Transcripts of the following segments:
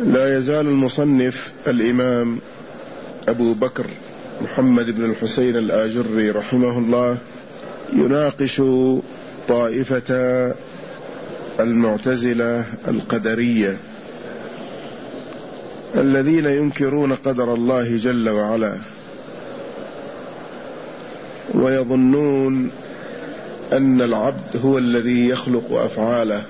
لا يزال المصنف الإمام أبو بكر محمد بن الحسين الآجري رحمه الله يناقش طائفة المعتزلة القدرية الذين ينكرون قدر الله جل وعلا، ويظنون أن العبد هو الذي يخلق أفعاله،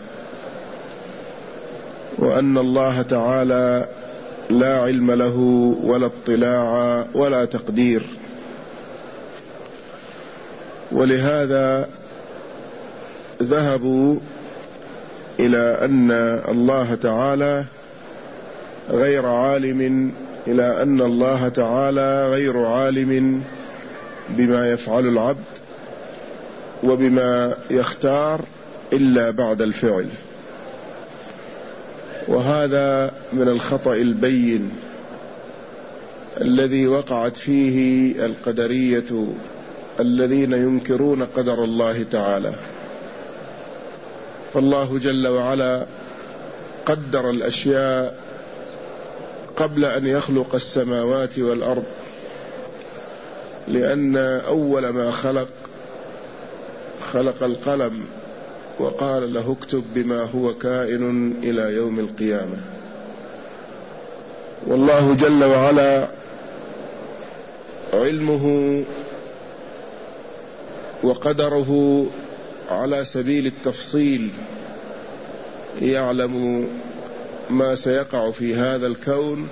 وأن الله تعالى لا علم له ولا اطلاع ولا تقدير. ولهذا ذهبوا إلى أن الله تعالى غير عالم بما يفعل العبد وبما يختار إلا بعد الفعل. وهذا من الخطأ البين الذي وقعت فيه القدرية الذين ينكرون قدر الله تعالى. فالله جل وعلا قدر الأشياء قبل أن يخلق السماوات والأرض، لأن أول ما خلق القلم وقال له اكتب بما هو كائن إلى يوم القيامة. والله جل وعلا علمه وقدره على سبيل التفصيل، يعلم ما سيقع في هذا الكون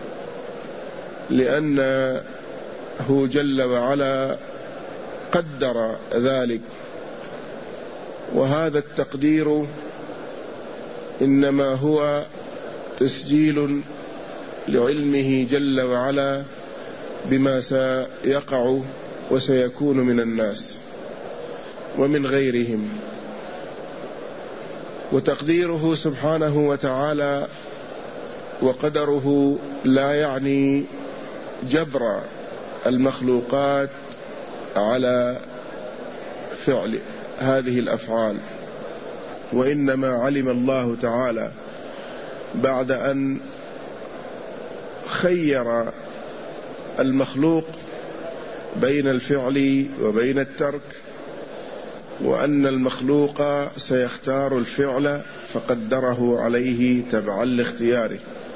لأنه جل وعلا قدر ذلك. وهذا التقدير إنما هو تسجيل لعلمه جل وعلا بما سيقع وسيكون من الناس ومن غيرهم. وتقديره سبحانه وتعالى وقدره لا يعني جبر المخلوقات على فعل هذه الأفعال، وإنما علم الله تعالى بعد أن خير المخلوق بين الفعل وبين الترك، وأن المخلوق سيختار الفعل فقدره عليه تبعا لاختياره،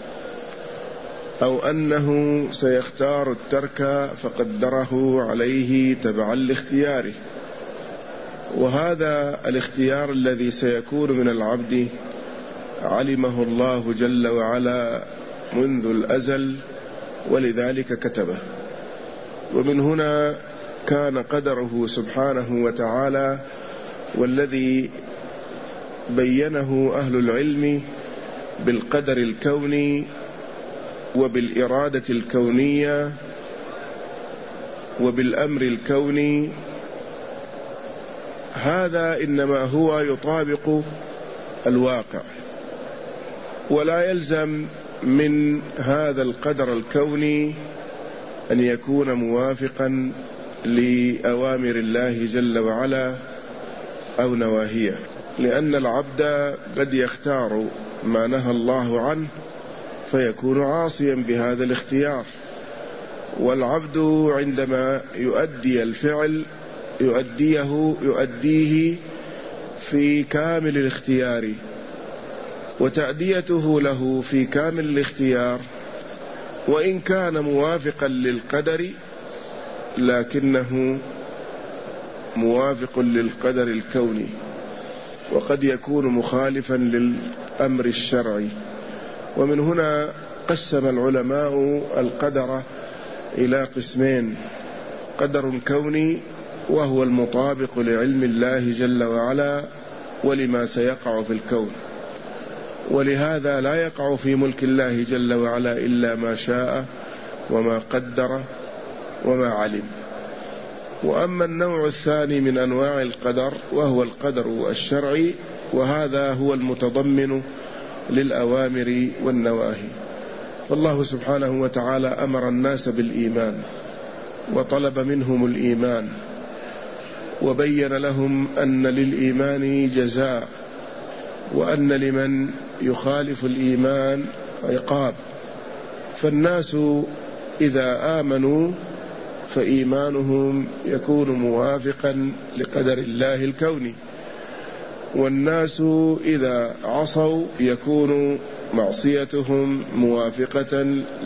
أو أنه سيختار الترك فقدره عليه تبعا لاختياره. وهذا الاختيار الذي سيكون من العبد علمه الله جل وعلا منذ الأزل، ولذلك كتبه. ومن هنا كان قدره سبحانه وتعالى والذي بينه أهل العلم بالقدر الكوني وبالإرادة الكونية وبالأمر الكوني، هذا إنما هو يطابق الواقع، ولا يلزم من هذا القدر الكوني أن يكون موافقا لأوامر الله جل وعلا أو نواهيه، لأن العبد قد يختار ما نهى الله عنه فيكون عاصيا بهذا الاختيار. والعبد عندما يؤدي الفعل يؤديه في كامل الاختيار، وتأديته له في كامل الاختيار وإن كان موافقا للقدر لكنه موافق للقدر الكوني، وقد يكون مخالفا للأمر الشرعي. ومن هنا قسم العلماء القدر إلى قسمين: قدر كوني وهو المطابق لعلم الله جل وعلا ولما سيقع في الكون، ولهذا لا يقع في ملك الله جل وعلا إلا ما شاء وما قدر وما علم. وأما النوع الثاني من أنواع القدر وهو القدر الشرعي، وهذا هو المتضمن للأوامر والنواهي. فالله سبحانه وتعالى أمر الناس بالإيمان وطلب منهم الإيمان، وبين لهم أن للإيمان جزاء، وأن لمن يخالف الإيمان عقاب. فالناس إذا آمنوا فإيمانهم يكون موافقا لقدر الله الكوني، والناس إذا عصوا يكون معصيتهم موافقة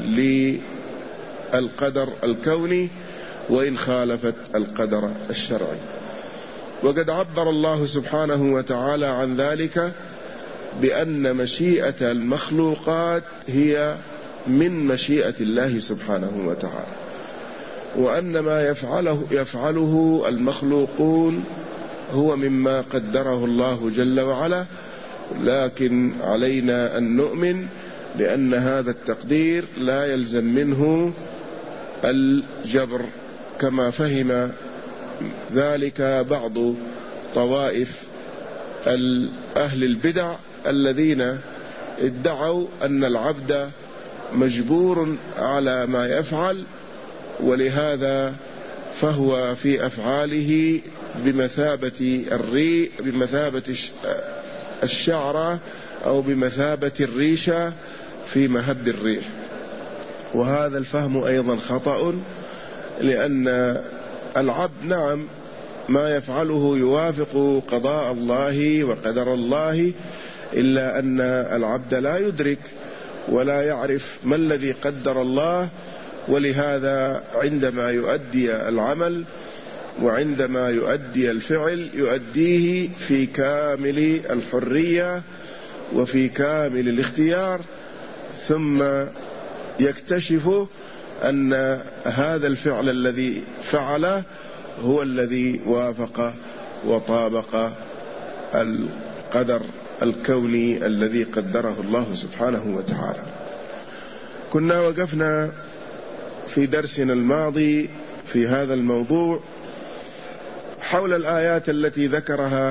للقدر الكوني وإن خالفت القدر الشرعي. وقد عبر الله سبحانه وتعالى عن ذلك بأن مشيئة المخلوقات هي من مشيئة الله سبحانه وتعالى، وأن ما يفعله المخلوقون هو مما قدره الله جل وعلا، لكن علينا أن نؤمن بأن هذا التقدير لا يلزم منه الجبر، كما فهم ذلك بعض طوائف أهل البدع الذين ادعوا أن العبد مجبور على ما يفعل، ولهذا فهو في أفعاله بمثابة الشعرة أو بمثابة الريشة في مهب الريح. وهذا الفهم أيضا خطأ، لأن العبد نعم ما يفعله يوافق قضاء الله وقدر الله، إلا أن العبد لا يدرك ولا يعرف ما الذي قدر الله، ولهذا عندما يؤدي العمل وعندما يؤدي الفعل يؤديه في كامل الحرية وفي كامل الاختيار، ثم يكتشف أن هذا الفعل الذي فعله هو الذي وافق وطابق القدر الكوني الذي قدره الله سبحانه وتعالى. كنا وقفنا في درسنا الماضي في هذا الموضوع حول الآيات التي ذكرها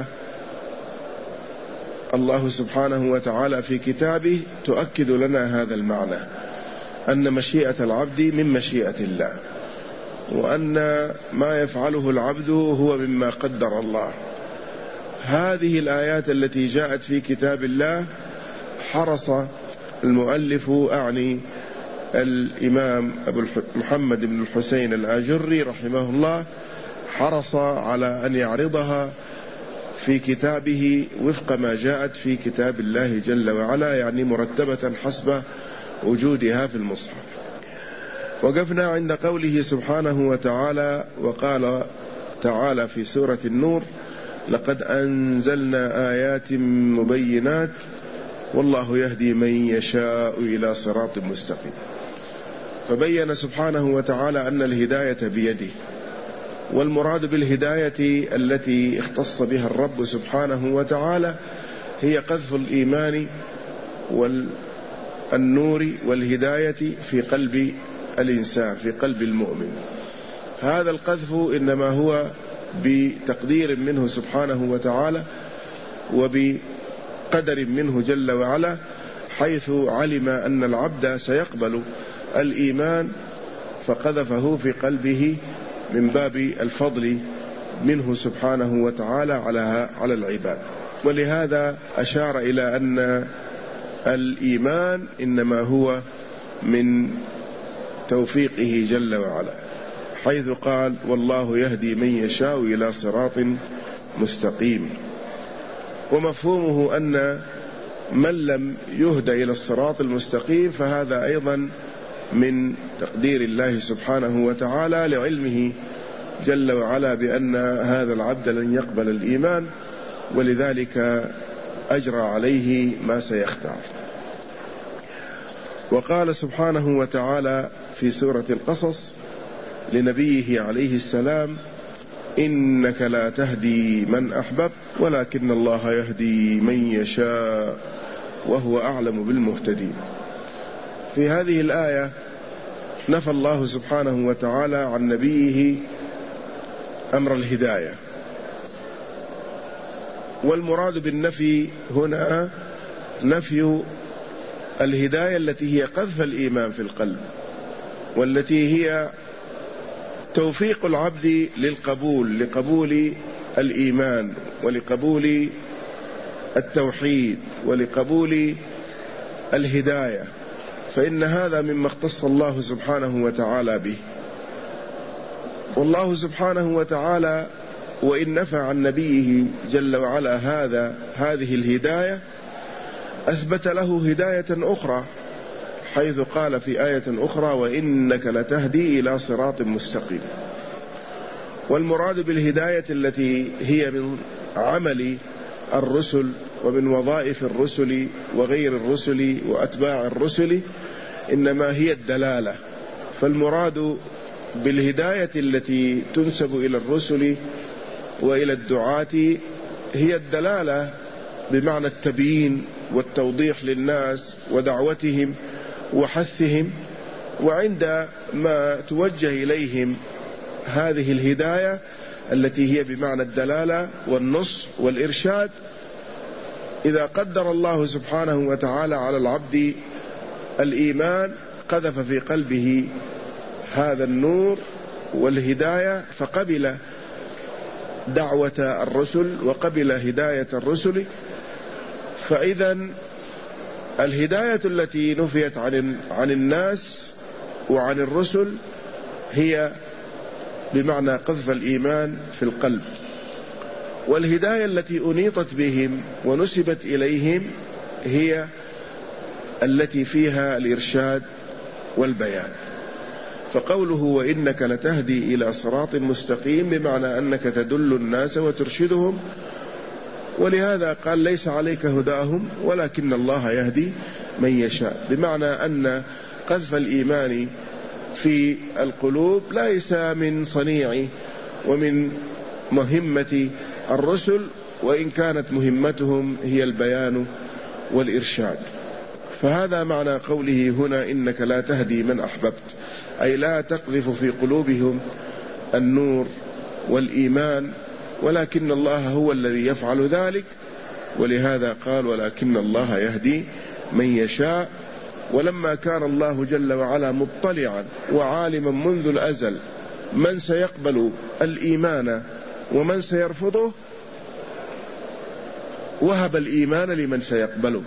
الله سبحانه وتعالى في كتابه تؤكد لنا هذا المعنى، أن مشيئة العبد من مشيئة الله، وأن ما يفعله العبد هو مما قدر الله. هذه الآيات التي جاءت في كتاب الله حرص المؤلف أعني الإمام أبو محمد بن الحسين الآجري رحمه الله، حرص على أن يعرضها في كتابه وفق ما جاءت في كتاب الله جل وعلا، يعني مرتبة حسب وجودها في المصحف. وقفنا عند قوله سبحانه وتعالى: وقال تعالى في سورة النور: لقد أنزلنا آيات مبينات والله يهدي من يشاء إلى صراط مستقيم. فبين سبحانه وتعالى أن الهداية بيده، والمراد بالهداية التي اختص بها الرب سبحانه وتعالى هي قذف الإيمان والنور والهداية في قلب الإنسان، في قلب المؤمن. هذا القذف إنما هو بتقدير منه سبحانه وتعالى وبقدر منه جل وعلا، حيث علم أن العبد سيقبل الإيمان فقذفه في قلبه من باب الفضل منه سبحانه وتعالى على العباد. ولهذا أشار إلى أن الإيمان إنما هو من توفيقه جل وعلا، حيث قال: والله يهدي من يشاء إلى صراط مستقيم. ومفهومه أن من لم يهدى إلى الصراط المستقيم فهذا أيضا من تقدير الله سبحانه وتعالى، لعلمه جل وعلا بأن هذا العبد لن يقبل الإيمان، ولذلك أجرى عليه ما سيختار. وقال سبحانه وتعالى في سورة القصص لنبيه عليه السلام: إنك لا تهدي من أحببت ولكن الله يهدي من يشاء وهو أعلم بالمهتدين. في هذه الآية نفى الله سبحانه وتعالى عن نبيه أمر الهداية، والمراد بالنفي هنا نفي الهداية التي هي قذف الإيمان في القلب، والتي هي توفيق العبد لقبول الإيمان ولقبول التوحيد ولقبول الهداية. فإن هذا مما اختص الله سبحانه وتعالى به. والله سبحانه وتعالى وإن نفى عن نبيه جل وعلا هذه الهداية، أثبت له هداية أخرى، حيث قال في آية أخرى: وإنك لتهدي إلى صراط مستقيم. والمراد بالهداية التي هي من عمل الرسل ومن وظائف الرسل وغير الرسل وأتباع الرسل إنما هي الدلالة. فالمراد بالهداية التي تنسب إلى الرسل وإلى الدعاة هي الدلالة بمعنى التبيين والتوضيح للناس ودعوتهم وحثهم. وعندما توجه إليهم هذه الهداية التي هي بمعنى الدلالة والنصح والإرشاد، إذا قدر الله سبحانه وتعالى على العبد الإيمان قذف في قلبه هذا النور والهداية، فقبل دعوة الرسل وقبل هداية الرسل. فإذا الهداية التي نفيت عن الناس وعن الرسل هي بمعنى قذف الإيمان في القلب، والهداية التي أنيطت بهم ونسبت إليهم هي التي فيها الإرشاد والبيان. فقوله وإنك لتهدي إلى صراط مستقيم بمعنى أنك تدل الناس وترشدهم، ولهذا قال ليس عليك هداهم ولكن الله يهدي من يشاء، بمعنى أن قذف الإيمان في القلوب ليس من صنيع ومن مهمة الرسل، وإن كانت مهمتهم هي البيان والإرشاد. فهذا معنى قوله هنا إنك لا تهدي من أحببت، أي لا تقذف في قلوبهم النور والإيمان، ولكن الله هو الذي يفعل ذلك. ولهذا قال ولكن الله يهدي من يشاء. ولما كان الله جل وعلا مطلعا وعالما منذ الأزل من سيقبل الإيمان ومن سيرفضه، وهب الإيمان لمن سيقبله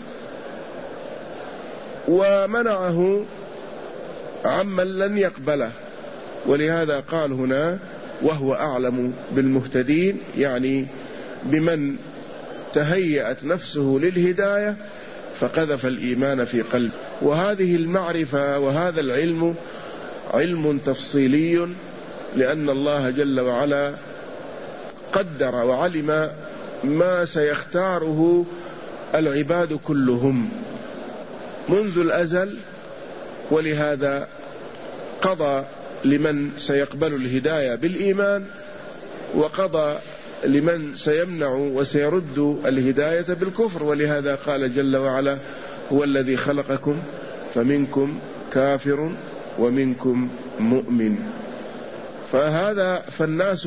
ومنعه عمن لن يقبله. ولهذا قال هنا وهو أعلم بالمهتدين، يعني بمن تهيأت نفسه للهداية فقذف الإيمان في قلبه. وهذه المعرفة وهذا العلم علم تفصيلي، لأن الله جل وعلا قدر وعلم ما سيختاره العباد كلهم منذ الأزل، ولهذا قضى لمن سيقبل الهداية بالإيمان، وقضى لمن سيمنع وسيرد الهداية بالكفر. ولهذا قال جل وعلا هو الذي خلقكم فمنكم كافر ومنكم مؤمن. فالناس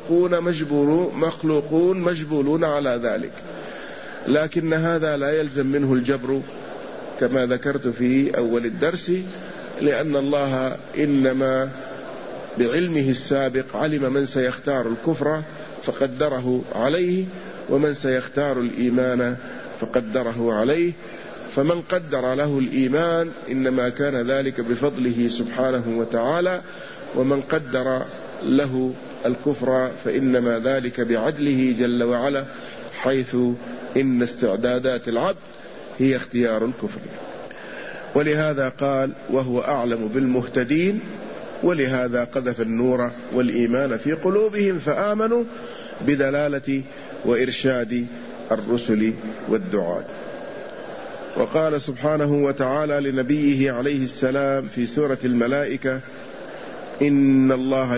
مخلوقون مجبولون على ذلك، لكن هذا لا يلزم منه الجبر كما ذكرت في أول الدرس، لأن الله إنما بعلمه السابق علم من سيختار الكفر فقدره عليه، ومن سيختار الإيمان فقدره عليه. فمن قدر له الإيمان إنما كان ذلك بفضله سبحانه وتعالى، ومن قدر له الكفر فإنما ذلك بعدله جل وعلا، حيث إن استعدادات العبد هي اختيار الكفر. ولهذا قال وهو أعلم بالمهتدين، ولهذا قذف النور والإيمان في قلوبهم فآمنوا بدلالة وإرشاد الرسل والدعاة. وقال سبحانه وتعالى لنبيه عليه السلام في سورة الملائكة إن الله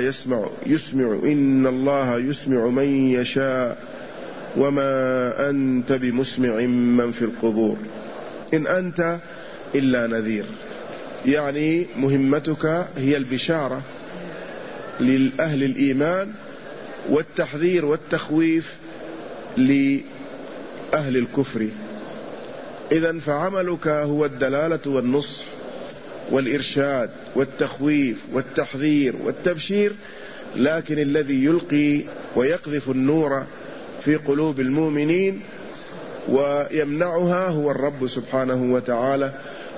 يسمع من يشاء وما أنت بمسمع من في القبور إن أنت إلا نذير. يعني مهمتك هي البشارة لأهل الإيمان والتحذير والتخويف لأهل الكفر. إذن فعملك هو الدلالة والنصح والإرشاد والتخويف والتحذير والتبشير، لكن الذي يلقي ويقذف النور في قلوب المؤمنين ويمنعها هو الرب سبحانه وتعالى،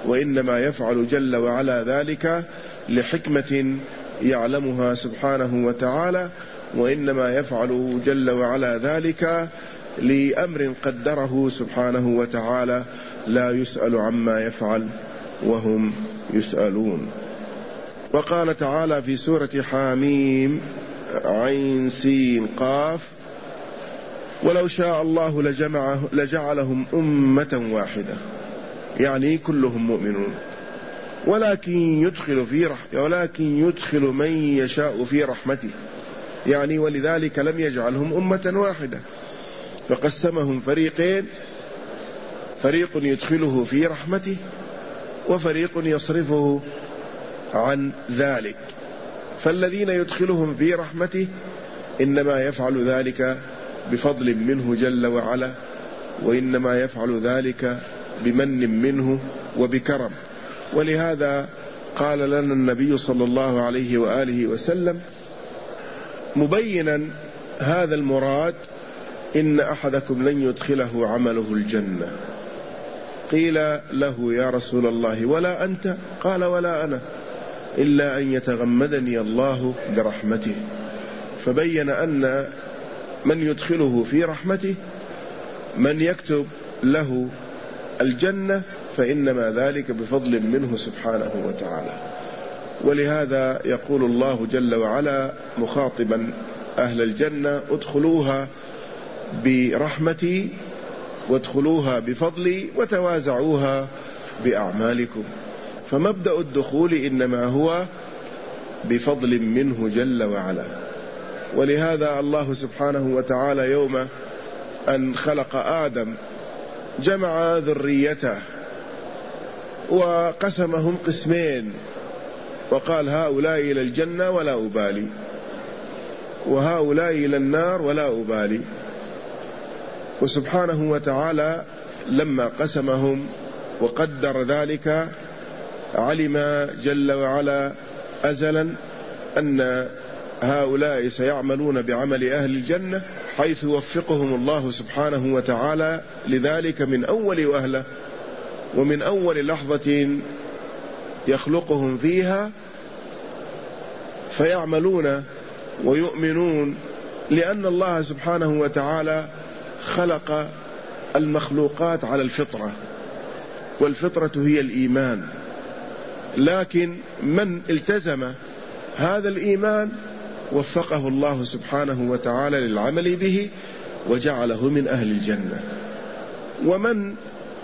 وإنما يفعل جل وعلا ذلك لحكمة يعلمها سبحانه وتعالى، وإنما يفعل جل وعلا ذلك لأمر قدره سبحانه وتعالى، لا يسأل عما يفعل وهم يسألون. وقال تعالى في سورة حاميم عين سين قاف: ولو شاء الله لجعلهم أمة واحدة، يعني كلهم مؤمنون، ولكن يدخل من يشاء في رحمته، يعني ولذلك لم يجعلهم أمة واحدة، فقسمهم فريقين: فريق يدخله في رحمته وفريق يصرفه عن ذلك. فالذين يدخلهم في رحمته إنما يفعل ذلك بفضل منه جل وعلا، وإنما يفعل ذلك بمن منه وبكرم. ولهذا قال لنا النبي صلى الله عليه وآله وسلم مبينا هذا المراد: إن أحدكم لن يدخله عمله الجنة. قيل له: يا رسول الله ولا أنت؟ قال: ولا أنا، إلا أن يتغمدني الله برحمته. فبين أن من يدخله في رحمته من يكتب له الجنة، فإنما ذلك بفضل منه سبحانه وتعالى. ولهذا يقول الله جل وعلا مخاطبا أهل الجنة: ادخلوها برحمتي وادخلوها بفضلي وتوازعوها بأعمالكم. فمبدأ الدخول إنما هو بفضل منه جل وعلا. ولهذا الله سبحانه وتعالى يوم أن خلق آدم جمع ذريته وقسمهم قسمين، وقال: هؤلاء إلى الجنة ولا أبالي، وهؤلاء إلى النار ولا أبالي. وسبحانه وتعالى لما قسمهم وقدر ذلك علم جل وعلا أزلا أن هؤلاء سيعملون بعمل أهل الجنة، حيث يوفقهم الله سبحانه وتعالى لذلك من أول وهلة، ومن أول لحظة يخلقهم فيها فيعملون ويؤمنون، لأن الله سبحانه وتعالى خلق المخلوقات على الفطرة، والفطرة هي الإيمان. لكن من التزم هذا الإيمان وفقه الله سبحانه وتعالى للعمل به وجعله من أهل الجنة. ومن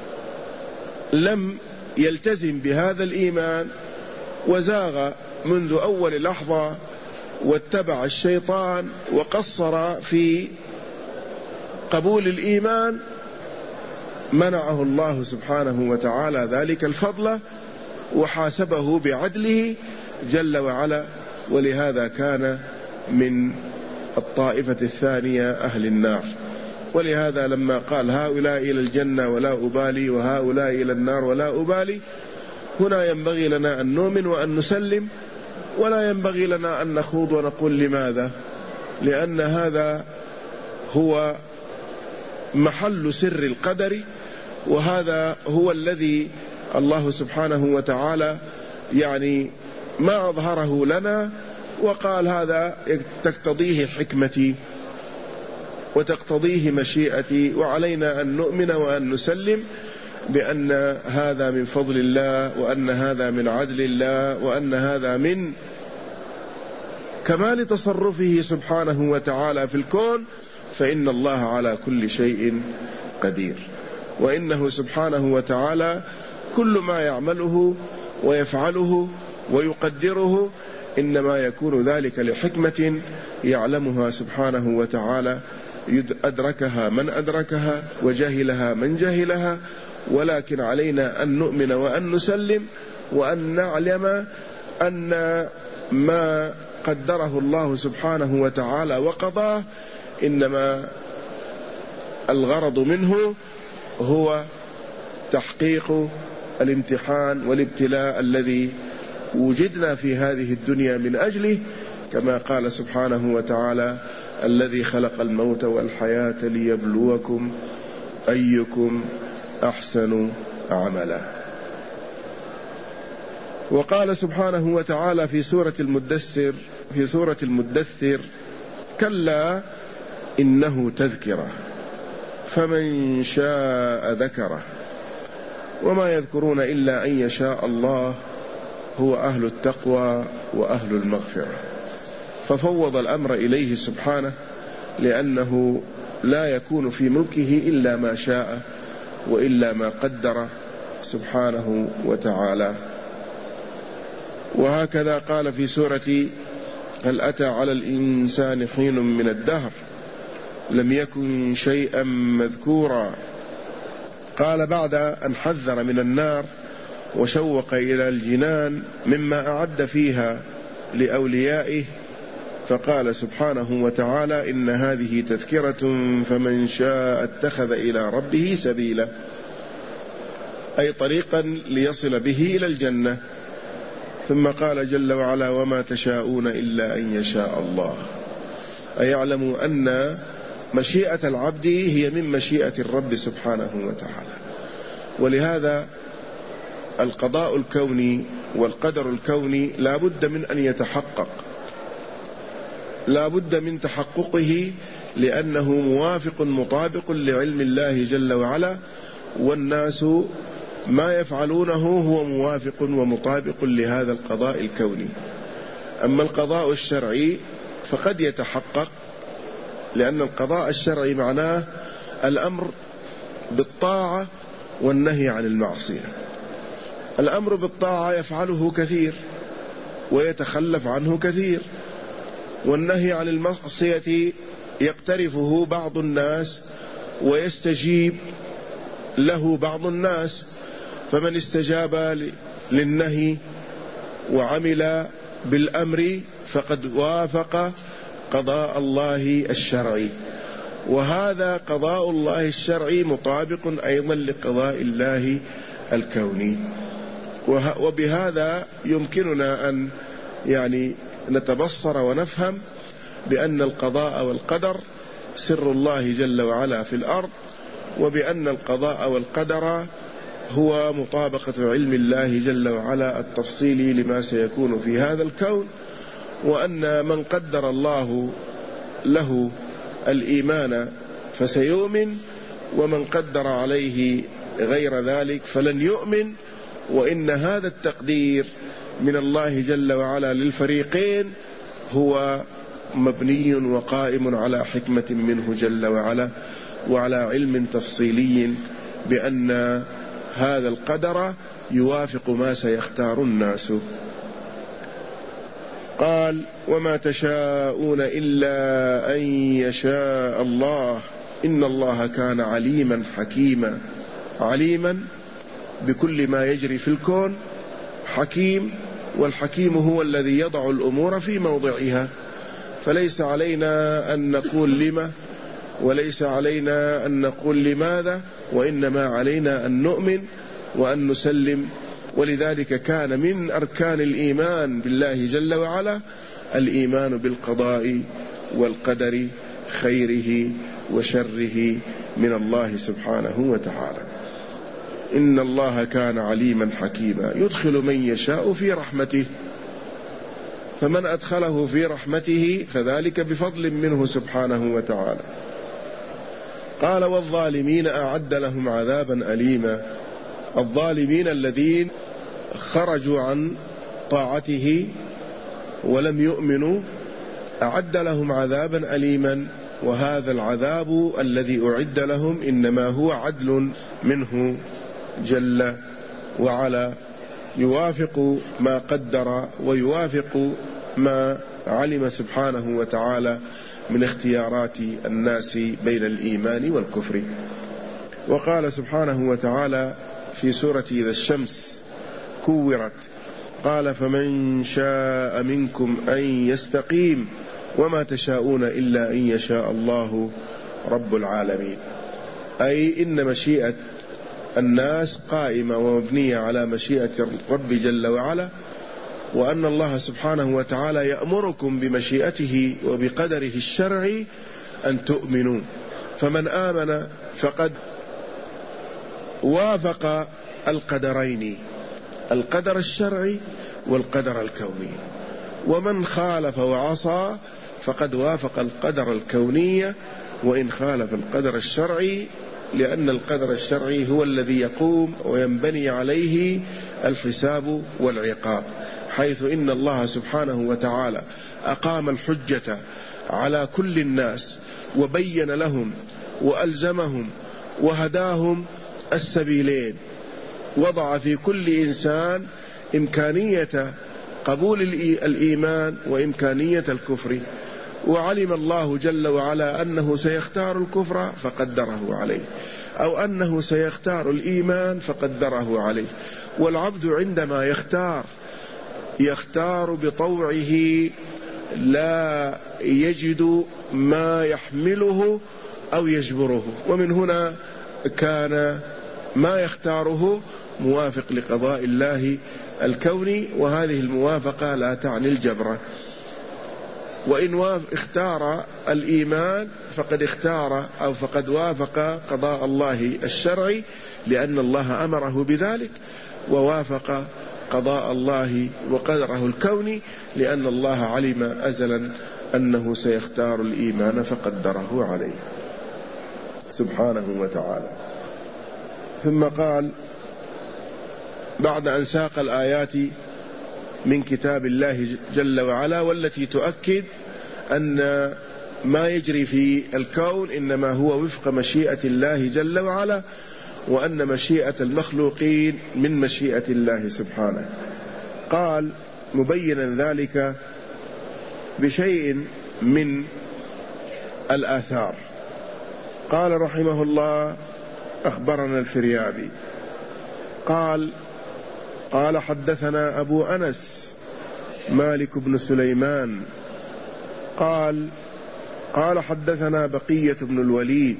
لم يلتزم بهذا الإيمان وزاغ منذ أول لحظة واتبع الشيطان وقصر في قبول الإيمان، منعه الله سبحانه وتعالى ذلك الفضل وحاسبه بعدله جل وعلا. ولهذا كان من الطائفة الثانية أهل النار. ولهذا لما قال: هؤلاء إلى الجنة ولا أبالي وهؤلاء إلى النار ولا أبالي، هنا ينبغي لنا أن نؤمن وأن نسلم، ولا ينبغي لنا أن نخوض ونقول لماذا، لأن هذا هو محل سر القدر، وهذا هو الذي الله سبحانه وتعالى يعني ما أظهره لنا وقال: هذا تقتضيه حكمتي وتقتضيه مشيئتي، وعلينا أن نؤمن وأن نسلم بأن هذا من فضل الله، وأن هذا من عدل الله، وأن هذا من كمال تصرفه سبحانه وتعالى في الكون، فإن الله على كل شيء قدير. وإنه سبحانه وتعالى كل ما يعمله ويفعله ويقدره إنما يكون ذلك لحكمة يعلمها سبحانه وتعالى، أدركها من أدركها وجهلها من جهلها. ولكن علينا أن نؤمن وأن نسلم وأن نعلم أن ما قدره الله سبحانه وتعالى وقضاه إنما الغرض منه هو تحقيق الامتحان والابتلاء الذي وجدنا في هذه الدنيا من أجله، كما قال سبحانه وتعالى: الذي خلق الموت والحياة ليبلوكم أيكم أحسن عملا. وقال سبحانه وتعالى في سورة المدثر: كلا إنه تذكرة فمن شاء ذكره وما يذكرون إلا أن يشاء الله هو أهل التقوى وأهل المغفرة. ففوض الأمر إليه سبحانه، لأنه لا يكون في ملكه إلا ما شاء وإلا ما قدر سبحانه وتعالى. وهكذا قال في سورة: هل أتى على الإنسان حين من الدهر لم يكن شيئا مذكورا. قال بعد أن حذر من النار وشوق إلى الجنان مما أعد فيها لأوليائه، فقال سبحانه وتعالى: إن هذه تذكرة فمن شاء اتخذ إلى ربه سبيلا، أي طريقا ليصل به إلى الجنة. ثم قال جل وعلا: وما تشاءون إلا أن يشاء الله، أي يعلموا أن مشيئة العبد هي من مشيئة الرب سبحانه وتعالى. ولهذا القضاء الكوني والقدر الكوني لا بد من أن يتحقق، لا بد من تحققه، لأنه موافق مطابق لعلم الله جل وعلا، والناس ما يفعلونه هو موافق ومطابق لهذا القضاء الكوني. أما القضاء الشرعي فقد يتحقق، لأن القضاء الشرعي معناه الأمر بالطاعة والنهي عن المعصية. الأمر بالطاعة يفعله كثير ويتخلف عنه كثير، والنهي عن المعصية يقترفه بعض الناس ويستجيب له بعض الناس. فمن استجاب للنهي وعمل بالأمر فقد وافق قضاء الله الشرعي، وهذا قضاء الله الشرعي مطابق أيضا لقضاء الله الكوني. وبهذا يمكننا أن نتبصر ونفهم بأن القضاء والقدر سر الله جل وعلا في الأرض، وبأن القضاء والقدر هو مطابقة علم الله جل وعلا التفصيلي لما سيكون في هذا الكون، وأن من قدر الله له الإيمان فسيؤمن، ومن قدر عليه غير ذلك فلن يؤمن. وإن هذا التقدير من الله جل وعلا للفريقين هو مبني وقائم على حكمة منه جل وعلا، وعلى علم تفصيلي بأن هذا القدر يوافق ما سيختار الناس. قال: وما تشاءون إلا أن يشاء الله إن الله كان عليما حكيما. عليما بكل ما يجري في الكون، حكيم، والحكيم هو الذي يضع الأمور في موضعها. فليس علينا أن نقول لما، وليس علينا أن نقول لماذا، وإنما علينا أن نؤمن وأن نسلم. ولذلك كان من أركان الإيمان بالله جل وعلا الإيمان بالقضاء والقدر، خيره وشره من الله سبحانه وتعالى. إن الله كان عليما حكيما يدخل من يشاء في رحمته، فمن أدخله في رحمته فذلك بفضل منه سبحانه وتعالى. قال: والظالمين أعد لهم عذابا أليما. الظالمين الذين خرجوا عن طاعته ولم يؤمنوا أعد لهم عذابا أليما، وهذا العذاب الذي أعد لهم إنما هو عدل منه جل وعلا، يوافق ما قدر ويوافق ما علم سبحانه وتعالى من اختيارات الناس بين الإيمان والكفر. وقال سبحانه وتعالى في سورة إذا الشمس كورت: قال: فمن شاء منكم أن يستقيم وما تشاءون إلا أن يشاء الله رب العالمين. أي إن مشيئة الناس قائمة ومبنية على مشيئة الرب جل وعلا، وأن الله سبحانه وتعالى يأمركم بمشيئته وبقدره الشرعي أن تؤمنوا. فمن آمن فقد وافق القدرين، القدر الشرعي والقدر الكوني، ومن خالف وعصى فقد وافق القدر الكوني وإن خالف القدر الشرعي، لأن القدر الشرعي هو الذي يقوم وينبني عليه الحساب والعقاب، حيث إن الله سبحانه وتعالى أقام الحجة على كل الناس وبين لهم وألزمهم وهداهم السبيلين، وضع في كل إنسان إمكانية قبول الإيمان وإمكانية الكفر، وعلم الله جل وعلا أنه سيختار الكفر فقدره عليه، أو أنه سيختار الإيمان فقدره عليه. والعبد عندما يختار بطوعه، لا يجد ما يحمله أو يجبره، ومن هنا كان ما يختاره موافق لقضاء الله الكوني، وهذه الموافقة لا تعني الجبر. وإن اختار الإيمان فقد اختار أو فقد وافق قضاء الله الشرعي، لأن الله أمره بذلك، ووافق قضاء الله وقدره الكوني لأن الله علم أزلا أنه سيختار الإيمان فقدره عليه سبحانه وتعالى. ثم قال بعد أن ساق الآيات من كتاب الله جل وعلا والتي تؤكد أن ما يجري في الكون إنما هو وفق مشيئة الله جل وعلا، وأن مشيئة المخلوقين من مشيئة الله سبحانه، قال مبينا ذلك بشيء من الآثار. قال رحمه الله: أخبرنا الفريابي قال حدثنا أبو أنس مالك بن سليمان قال حدثنا بقية بن الوليد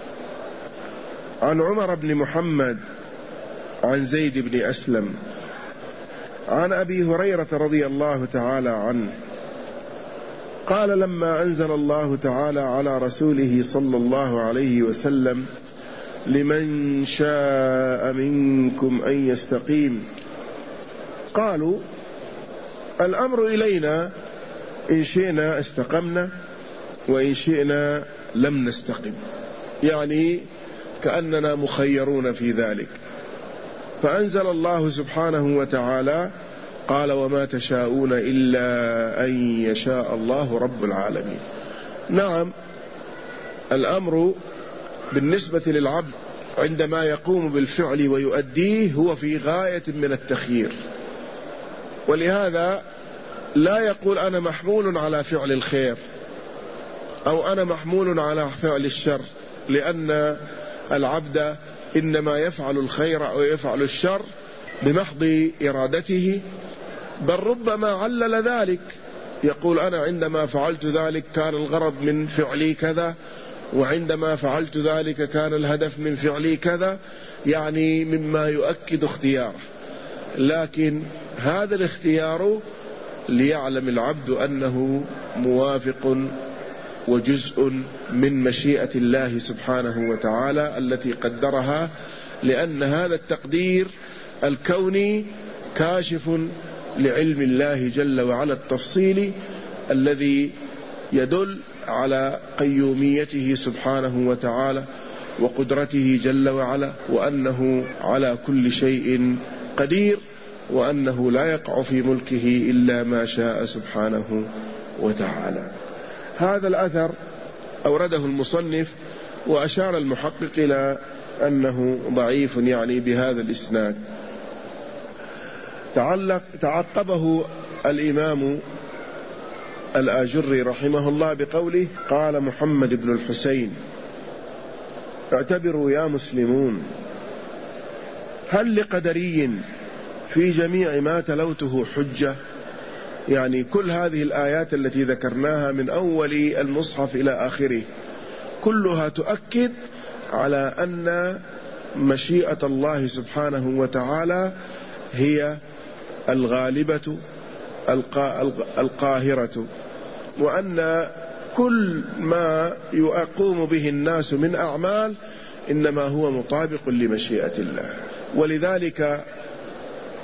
عن عمر بن محمد عن زيد بن أسلم عن أبي هريرة رضي الله تعالى عنه قال: لما أنزل الله تعالى على رسوله صلى الله عليه وسلم: لمن شاء منكم أن يستقيم، قالوا: الأمر إلينا، إن شئنا استقمنا وإن شئنا لم نستقم، يعني كأننا مخيرون في ذلك. فأنزل الله سبحانه وتعالى: قال: وما تشاءون إلا أن يشاء الله رب العالمين. نعم، الأمر بالنسبة للعبد عندما يقوم بالفعل ويؤديه هو في غاية من التخيير، ولهذا لا يقول أنا محمول على فعل الخير أو أنا محمول على فعل الشر، لأن العبد إنما يفعل الخير أو يفعل الشر بمحض إرادته، بل ربما علل ذلك، يقول أنا عندما فعلت ذلك كان الغرض من فعلي كذا، وعندما فعلت ذلك كان الهدف من فعلي كذا، يعني مما يؤكد اختياره. لكن هذا الاختيار ليعلم العبد أنه موافق وجزء من مشيئة الله سبحانه وتعالى التي قدرها، لأن هذا التقدير الكوني كاشف لعلم الله جل وعلا التفصيلي الذي يدل على قيوميته سبحانه وتعالى وقدرته جل وعلا، وأنه على كل شيء قدير، وأنه لا يقع في ملكه إلا ما شاء سبحانه وتعالى. هذا الأثر أورده المصنف، وأشار المحقق إلى أنه ضعيف يعني بهذا الإسناد. تعقبه الإمام الآجري رحمه الله بقوله: قال محمد بن الحسين: اعتبروا يا مسلمون، هل لقدري في جميع ما تلوته حجة؟ يعني كل هذه الآيات التي ذكرناها من أول المصحف إلى آخره كلها تؤكد على أن مشيئة الله سبحانه وتعالى هي الغالبة القاهرة، وأن كل ما يقوم به الناس من أعمال إنما هو مطابق لمشيئة الله. ولذلك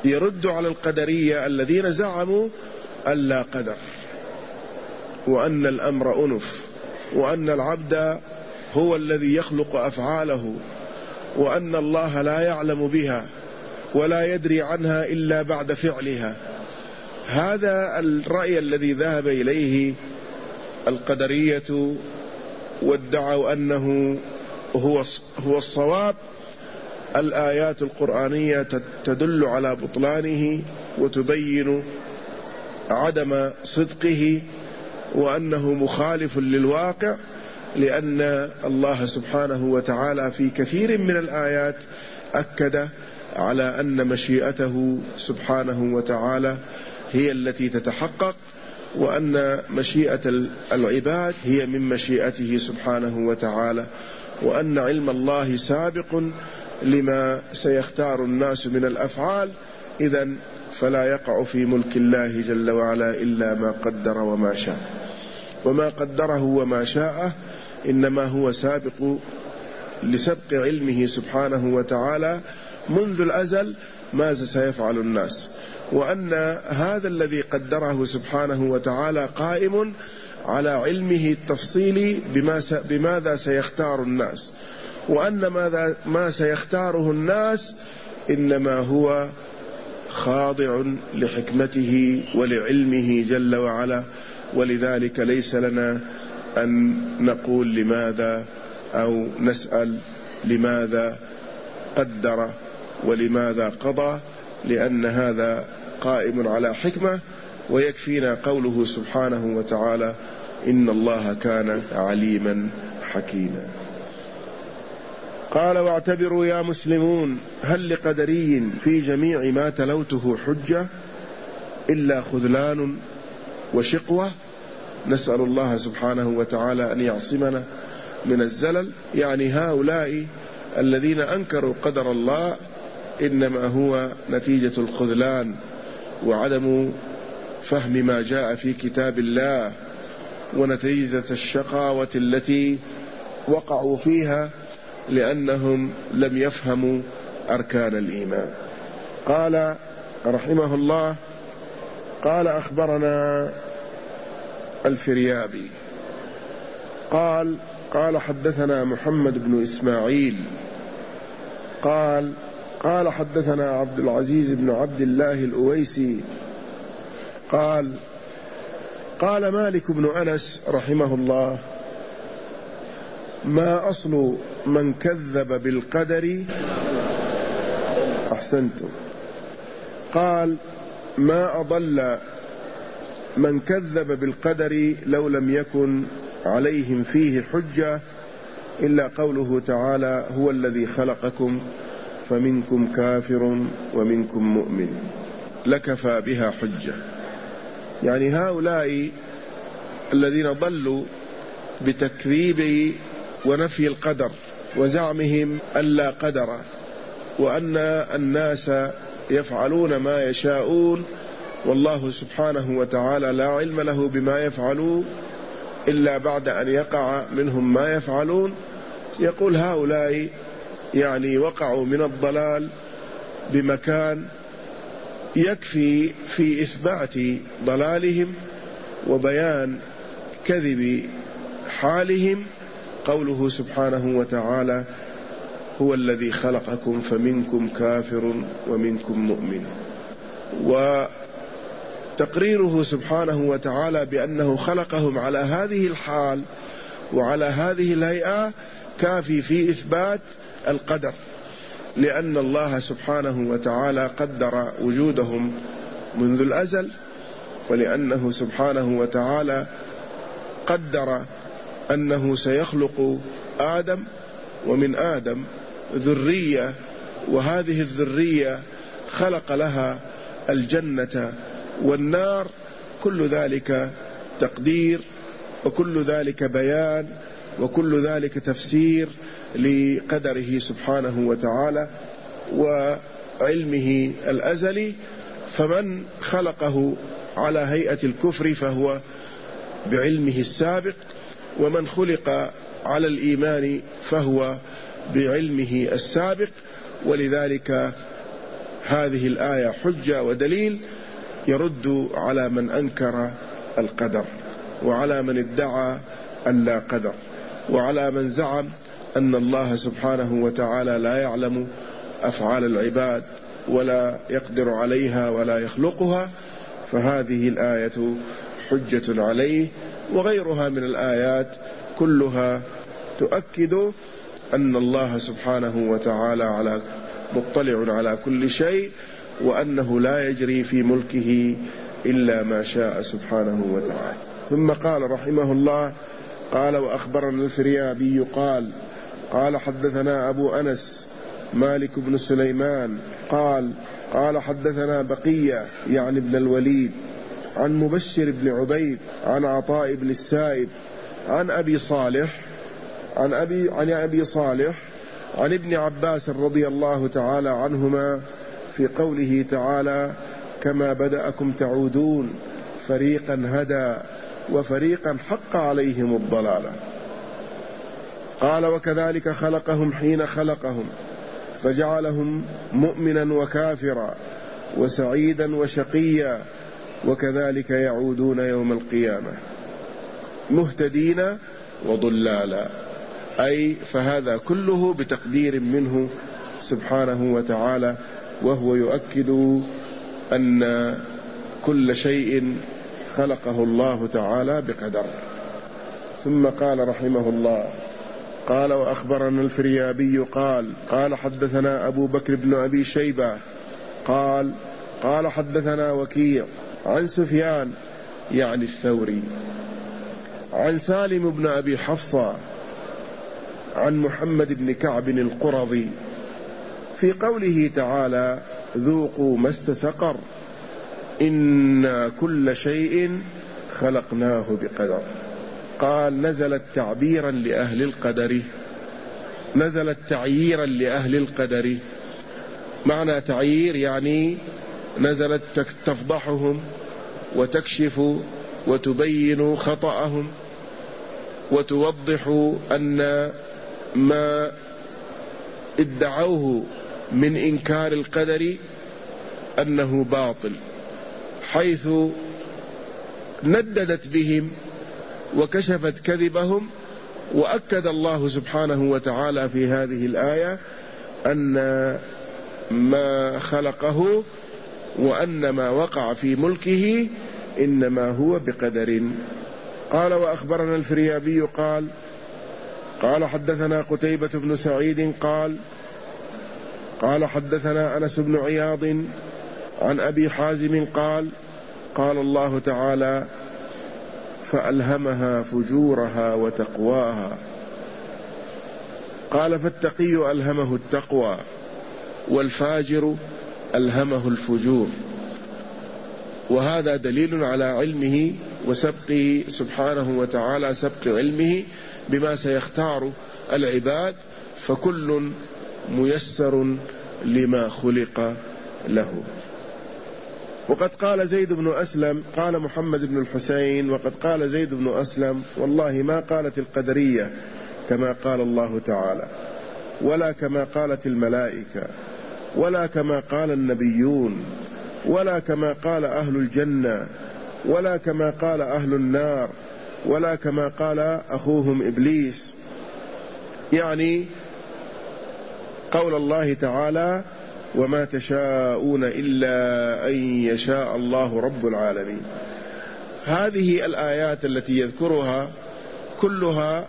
يرد على القدرية الذين زعموا أن لا قدر، وأن الأمر أنف، وأن العبد هو الذي يخلق أفعاله، وأن الله لا يعلم بها ولا يدري عنها إلا بعد فعلها. هذا الرأي الذي ذهب إليه القدرية، وادعوا أنه هو الصواب. الآيات القرآنية تدل على بطلانه وتبين عدم صدقه، وأنه مخالف للواقع، لأن الله سبحانه وتعالى في كثير من الآيات أكد على أن مشيئته سبحانه وتعالى هي التي تتحقق، وأن مشيئة العباد هي من مشيئته سبحانه وتعالى، وأن علم الله سابق لما سيختار الناس من الأفعال. إذن فلا يقع في ملك الله جل وعلا إلا ما قدر وما شاء، وما قدره وما شاء إنما هو سابق لسبق علمه سبحانه وتعالى منذ الأزل ماذا سيفعل الناس، وأن هذا الذي قدره سبحانه وتعالى قائم على علمه التفصيلي بماذا سيختار الناس، وأن ما سيختاره الناس إنما هو خاضع لحكمته ولعلمه جل وعلا. ولذلك ليس لنا أن نقول لماذا أو نسأل لماذا قدر ولماذا قضى، لأن هذا قائم على حكمة، ويكفينا قوله سبحانه وتعالى إن الله كان عليما حكيما. قال واعتبروا يا مسلمون هل لقدري في جميع ما تلوته حجة إلا خذلان وشقوة. نسأل الله سبحانه وتعالى أن يعصمنا من الزلل. يعني هؤلاء الذين أنكروا قدر الله إنما هو نتيجة الخذلان وعدم فهم ما جاء في كتاب الله، ونتيجة الشقاوة التي وقعوا فيها لأنهم لم يفهموا أركان الإيمان. قال رحمه الله قال أخبرنا الفريابي قال حدثنا محمد بن إسماعيل قال حدثنا عبد العزيز بن عبد الله الأويسي قال مالك بن أنس رحمه الله ما أصل من كذب بالقدر. أحسنتم. قال ما أضل من كذب بالقدر لو لم يكن عليهم فيه حجة إلا قوله تعالى هو الذي خلقكم فمنكم كافر ومنكم مؤمن لكفى بها حجة. يعني هؤلاء الذين ضلوا بتكذيب ونفي القدر وزعمهم أن لا قدر، وأن الناس يفعلون ما يشاءون والله سبحانه وتعالى لا علم له بما يفعلون إلا بعد أن يقع منهم ما يفعلون. يقول هؤلاء يعني وقعوا من الضلال بمكان يكفي في إثبات ضلالهم وبيان كذب حالهم قوله سبحانه وتعالى هو الذي خلقكم فمنكم كافر ومنكم مؤمن. وتقريره سبحانه وتعالى بأنه خلقهم على هذه الحال وعلى هذه الهيئة كافي في إثبات القدر، لأن الله سبحانه وتعالى قدر وجودهم منذ الأزل، ولأنه سبحانه وتعالى قدر أنه سيخلق آدم ومن آدم ذرية، وهذه الذرية خلق لها الجنة والنار. كل ذلك تقدير، وكل ذلك بيان، وكل ذلك تفسير لقدره سبحانه وتعالى وعلمه الأزلي. فمن خلقه على هيئة الكفر فهو بعلمه السابق، ومن خلق على الإيمان فهو بعلمه السابق. ولذلك هذه الآية حجة ودليل يرد على من أنكر القدر، وعلى من ادعى أن لا قدر، وعلى من زعم أن الله سبحانه وتعالى لا يعلم أفعال العباد ولا يقدر عليها ولا يخلقها. فهذه الآية حجة عليه، وغيرها من الآيات كلها تؤكد أن الله سبحانه وتعالى مطلع على كل شيء، وأنه لا يجري في ملكه إلا ما شاء سبحانه وتعالى. ثم قال رحمه الله: قال وأخبرنا الفريابي قال حدثنا أبو أنس مالك بن سليمان قال حدثنا بقية يعني ابن الوليد عن مبشر بن عبيد عن عطاء بن السائب عن أبي صالح عن أبي صالح عن ابن عباس رضي الله تعالى عنهما في قوله تعالى: كما بدأكم تعودون فريقا هدى وفريقا حق عليهم الضلالة. قال: وكذلك خلقهم حين خلقهم فجعلهم مؤمنا وكافرا وسعيدا وشقيا، وكذلك يعودون يوم القيامة مهتدين وضلالا. أي فهذا كله بتقدير منه سبحانه وتعالى، وهو يؤكد أن كل شيء خلقه الله تعالى بقدر. ثم قال رحمه الله: قال وأخبرنا الفريابي قال حدثنا أبو بكر بن أبي شيبة قال حدثنا وكيع عن سفيان يعني الثوري عن سالم بن أبي حفصة عن محمد بن كعب القرظي في قوله تعالى: ذوقوا مس سقر إن كل شيء خلقناه بقدر. قال: نزلت تعبيرا لأهل القدر، نزلت تعييرا لأهل القدر. معنى تعيير يعني نزلت تفضحهم وتكشف وتبين خطأهم وتوضح أن ما ادعوه من إنكار القدر أنه باطل، حيث نددت بهم وكشفت كذبهم. وأكد الله سبحانه وتعالى في هذه الآية أن ما خلقه وأن ما وقع في ملكه إنما هو بقدر. قال وأخبرنا الفريابي قال حدثنا قتيبة بن سعيد قال حدثنا أنس بن عياض عن أبي حازم قال الله تعالى: فألهمها فجورها وتقواها. قال: فالتقي ألهمه التقوى والفاجر ألهمه الفجور. وهذا دليل على علمه وسبقه سبحانه وتعالى، سبق علمه بما سيختار العباد، فكل ميسر لما خلق له. وقد قال زيد بن أسلم، قال محمد بن الحسين وقد قال زيد بن أسلم: والله ما قالت القدرية كما قال الله تعالى، ولا كما قالت الملائكة، ولا كما قال النبيون، ولا كما قال أهل الجنة، ولا كما قال أهل النار، ولا كما قال أخوهم إبليس. يعني قول الله تعالى: وما تشاءون إلا أن يشاء الله رب العالمين. هذه الآيات التي يذكرها كلها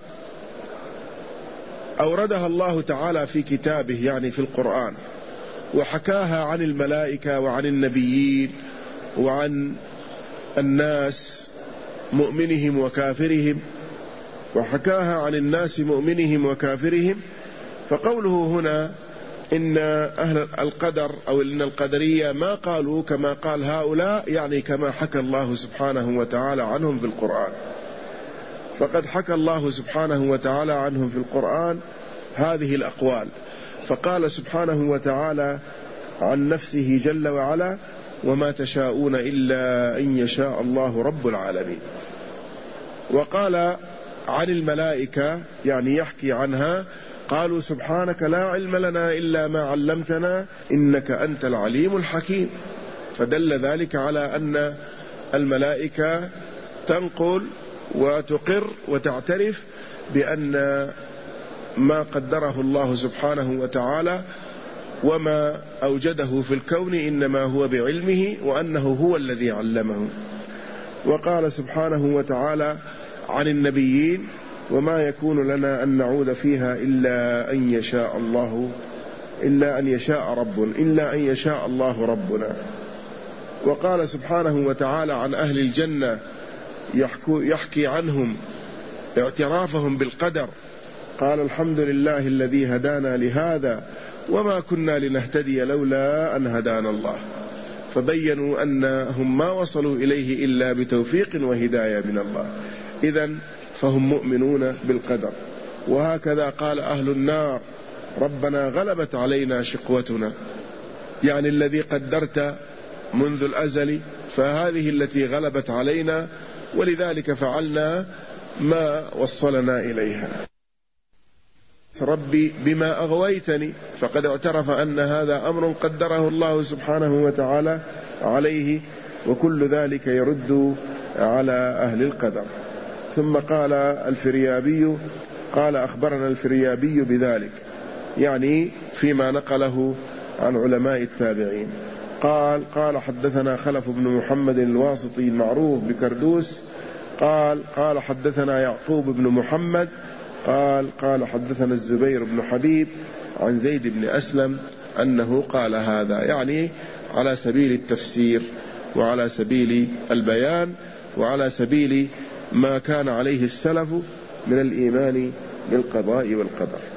أوردها الله تعالى في كتابه، يعني في القرآن، وحكاها عن الملائكة وعن النبيين وعن الناس مؤمنهم وكافرهم، وحكاها عن الناس مؤمنهم وكافرهم. فقوله هنا إن أهل القدر أو إن القدرية ما قالوا كما قال هؤلاء، يعني كما حكى الله سبحانه وتعالى عنهم في القرآن. فقد حكى الله سبحانه وتعالى عنهم في القرآن هذه الأقوال، فقال سبحانه وتعالى عن نفسه جل وعلا: وما تشاءون إلا أن يشاء الله رب العالمين. وقال عن الملائكة، يعني يحكي عنها: قالوا سبحانك لا علم لنا إلا ما علمتنا إنك أنت العليم الحكيم. فدل ذلك على أن الملائكة تنقل وتقر وتعترف بأن ما قدره الله سبحانه وتعالى وما أوجده في الكون إنما هو بعلمه، وأنه هو الذي علمه. وقال سبحانه وتعالى عن النبيين: وما يكون لنا أن نعود فيها إلا أن يشاء الله ربنا. وقال سبحانه وتعالى عن أهل الجنة يحكي عنهم اعترافهم بالقدر، قال: الحمد لله الذي هدانا لهذا وما كنا لنهتدي لولا أن هدانا الله. فبينوا أنهم ما وصلوا إليه إلا بتوفيق وهداية من الله، إذن فهم مؤمنون بالقدر. وهكذا قال أهل النار: ربنا غلبت علينا شقوتنا، يعني الذي قدرت منذ الأزل، فهذه التي غلبت علينا ولذلك فعلنا ما وصلنا إليها. ربي بما أغويتني، فقد اعترف أن هذا أمر قدره الله سبحانه وتعالى عليه، وكل ذلك يرد على أهل القدر. ثم قال الفريابي، قال: أخبرنا الفريابي بذلك، يعني فيما نقله عن علماء التابعين. قال حدثنا خلف بن محمد الواسطي المعروف بكردوس قال حدثنا يعقوب بن محمد قال حدثنا الزبير بن حبيب عن زيد بن أسلم أنه قال هذا، يعني على سبيل التفسير وعلى سبيل البيان وعلى سبيل ما كان عليه السلف من الإيمان بالقضاء والقدر.